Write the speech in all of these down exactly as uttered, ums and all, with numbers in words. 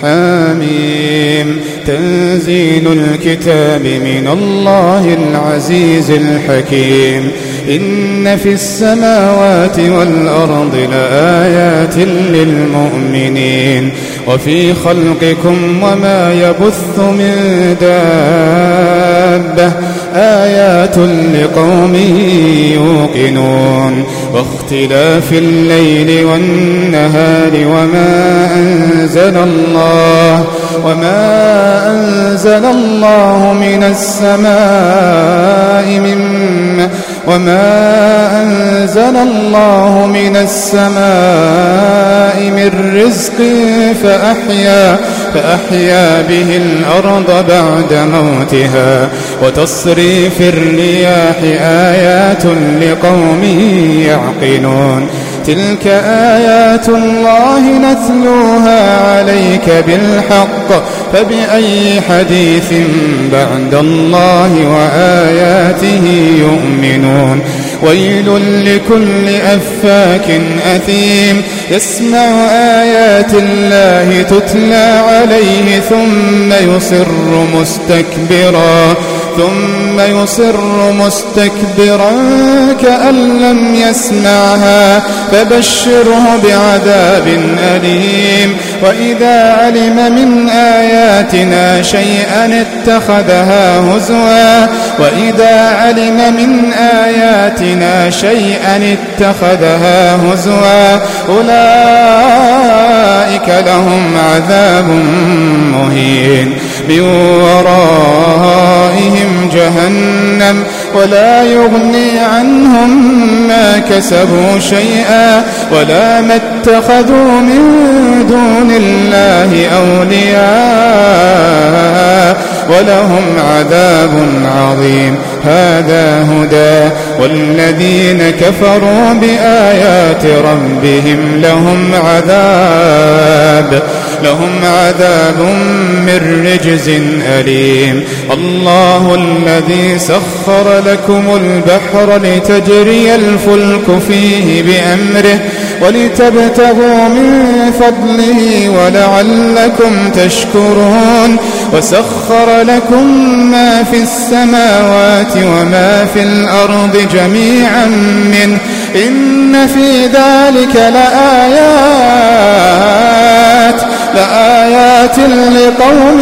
حميم. تنزيل الكتاب من الله العزيز الحكيم. إن في السماوات والأرض لآيات للمؤمنين وفي خلقكم وما يبث من دابة آيات لقوم يوقنون. واختلاف الليل والنهار وما أنزل الله وما أنزل الله من السماء من وما أنزل الله من السماء من رزق فأحيا فأحيا به الأرض بعد موتها. وتصريف الرياح آيات لقوم يعقلون. تلك آيات الله نتلوها عليك بالحق فبأي حديث بعد الله وآياته يؤمنون. ويل لكل أفاك أثيم يسمع آيات الله تتلى عليه ثم يصر مستكبرا ثم يصر مستكبرا كأن لم يسمعها فبشره بعذاب أليم. وإذا علم من آياتنا شيئا اتخذها هزوا وإذا علم من آياتنا شيئا اتخذها هزوا أولئك لهم عذاب مهين. من ورائهم جهنم ولا يغني عنهم ما كسبوا شيئا ولا ما اتخذوا من دون الله أولياء ولهم عذاب عظيم. هذا هدى والذين كفروا بآيات ربهم لهم عذاب لهم عذاب من رجز أليم. الله الذي سخر لكم البحر لتجري الفلك فيه بأمره ولتبتغوا من فضله ولعلكم تشكرون. وسخر لكم ما في السماوات وما في الأرض جميعا منه إن في ذلك لآيات لآيات لقوم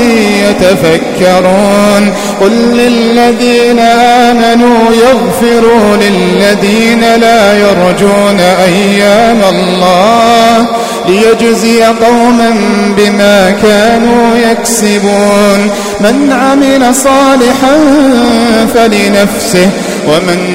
يتفكرون. قل للذين آمنوا يغفروا للذين لا يرجون أيام الله ليجزي قوما بما كانوا يكسبون. من عمل صالحا فلنفسه ومن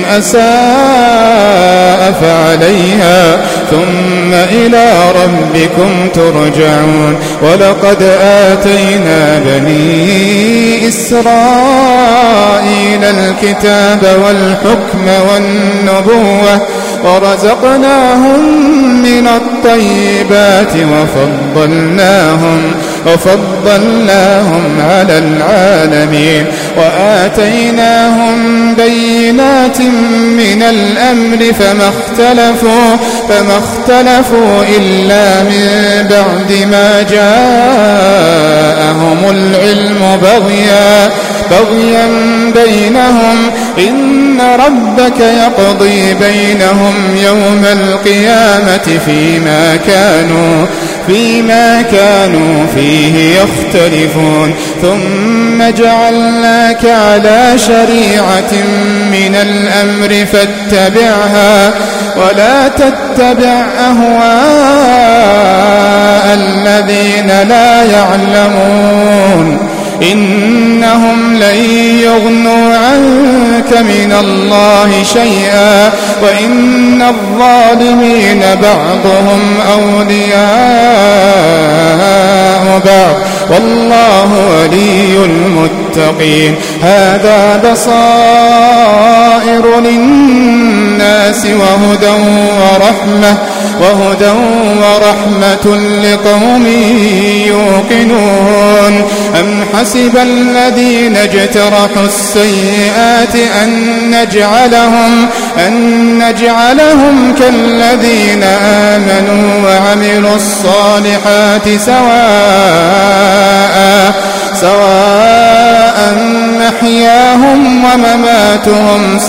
أساء فعليها ثم إلى ربكم ترجعون. ولقد آتينا بني إسرائيل الكتاب والحكم والنبوة ورزقناهم من الطيبات وفضلناهم وفضلناهم على العالمين. وآتيناهم بينات من الأمر فما اختلفوا فما اختلفوا إلا من بعد ما جاءهم العلم بغيا بغيا بينهم. إن ربك يقضي بينهم يوم القيامة فيما كانوا فيما كانوا فيه يختلفون. ثم جعلناك على شريعة من الأمر فاتبعها ولا تتبع أهواء الذين لا يعلمون إنهم لن يغنوا عنك من الله شيئا وإن الظالمين بعضهم أولياء بعض والله ولي المتقين. هذا بصائر للناس وهدى ورحمة وهدى ورحمة لقوم يوقنون أم حسب الذين اجترحوا السيئات أن نجعلهم, أن نجعلهم كالذين آمنوا وعملوا الصالحات سواء سواء محياهم ومماتهم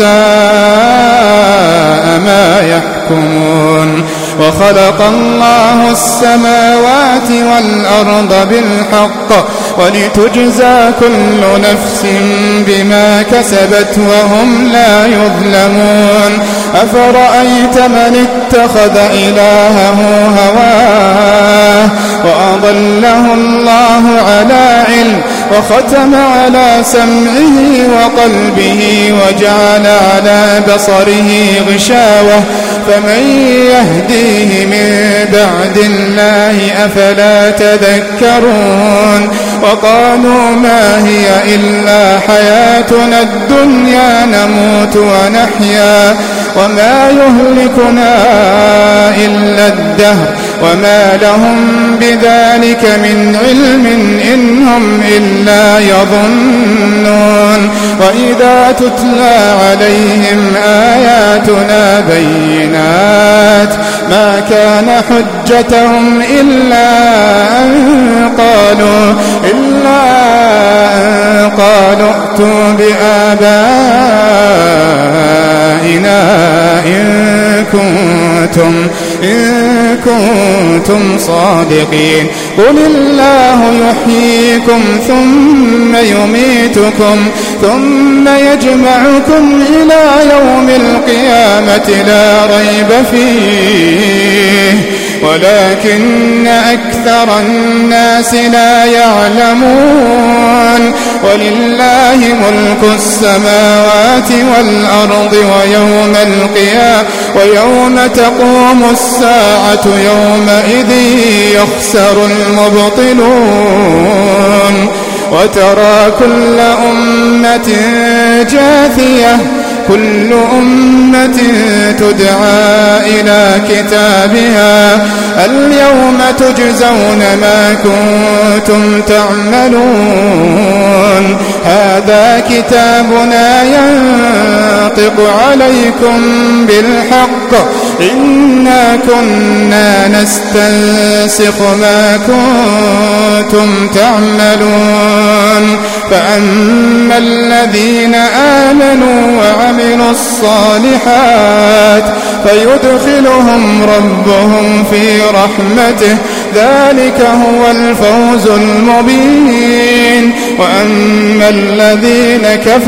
ساء ما يحكمون وخلق الله السماوات والأرض بالحق ولتجزى كل نفس بما كسبت وهم لا يظلمون أفرأيت من اتخذ إلهه هواه وأضله الله على علم وختم على سمعه وقلبه وجعل على بصره غشاوة فمن يهديه من بعد الله أفلا تذكرون وقالوا ما هي إلا حياتنا الدنيا نموت ونحيا وما يهلكنا إلا الدهر وما لهم بذلك من علم إن هم إلا يظنون وإذا تتلى عليهم آياتنا بينات ما كان حجتهم إلا أن قالوا إلا أن قالوا ائتوا بآبائنا إن كنتم إن كنتم صادقين قل الله يحييكم ثم يميتكم ثم يجمعكم إلى يوم القيامة لا ريب فيه ولكن أكثر الناس لا يعلمون ولله ملك السماوات والأرض ويوم القيامة ويوم تقوم الساعة يومئذ يخسر المبطلون وترى كل أمة جاثية كل أمة تدعى إلى كتابها اليوم تجزون ما كنتم تعملون هذا كتابنا ينطق عليكم بالحق إنا كنا نستنسخ ما كنتم تعملون فأما الذين آمنوا وعملوا الصالحات فيدخلهم ربهم في رحمته ذلك هو الفوز المبين وأما الذين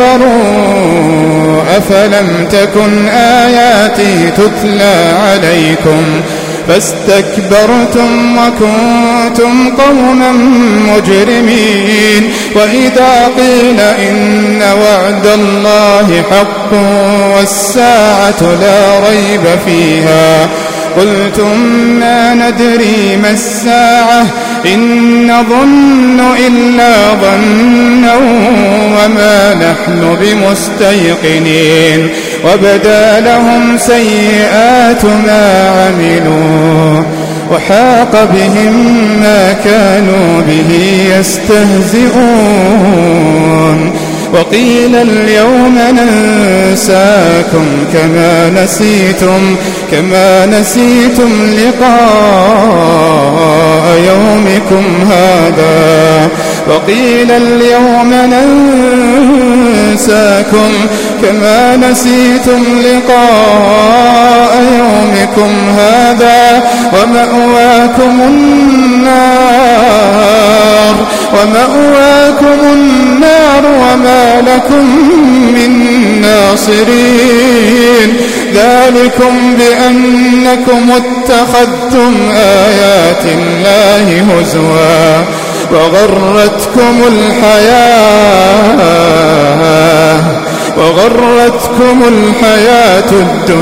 كفروا أفلم تكن آياتي تتلى عليكم فاستكبرتم وكنتم قوما مجرمين وإذا قيل إن وعد الله حق والساعة لا ريب فيها قلتم ما ندري ما الساعة إن نظن إلا ظنا وما نحن بمستيقنين وبدا لهم سيئات ما عملوا وحاق بهم ما كانوا به يستهزئون وقيل اليوم ننساكم كما نسيتم كما نسيتم لقاء يومكم هذا وقيل اليوم ننساكم كما نسيتم لقاء يومكم هذا ومأواكم النار ومأواكم النار وما لكم من ناصرين ذلكم بأنكم اتخذتم آيات الله هزوا وغرتكم الحياة وغرتكم الحياة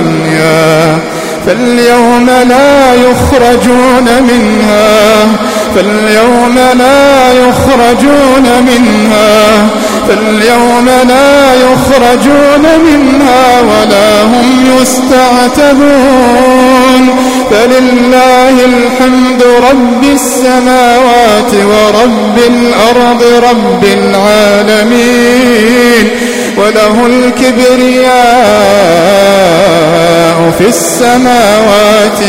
الدنيا فاليوم لا يخرجون منها فاليوم لا يخرجون منها فاليوم لا يخرجون منها ولا هم يستعتبون فلله الحمد رب السماوات ورب الأرض رب العالمين وله الكبرياء في السماوات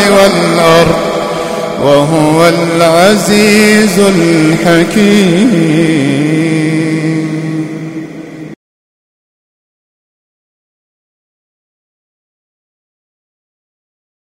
والأرض وهو العزيز الحكيم.